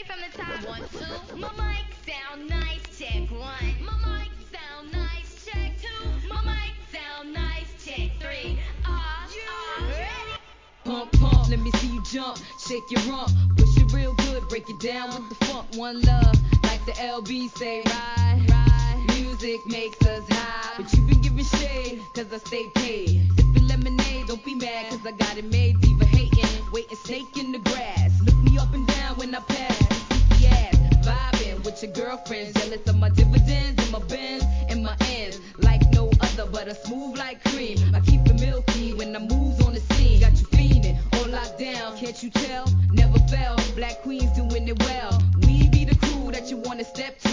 it from the top. 1, 2. My mic sound nice. Check 1. My mic sound nice. Check 2. My mic sound nice. Check 3. Ready? Pump, pump, let me see you jump, shake your rump, push it real good, break it down with the funk. One love, like the LB say, ride, ride. Music makes us high, but you been giving shade, cause I stay paid. Sipping lemonade, don't be mad, cause I got it made. Diva hating, waiting, snake in the grass. Look me up and down when I pass, sneaky ass, vibing with your girlfriends. Jealous of my dividends and my bends and my ends. Like no other, but a smooth like cream. I keep it milky when I move on the scene. Got you fiending, all locked down, can't you tell? Never fell, black queens doing it well. We be the crew that you wanna step to.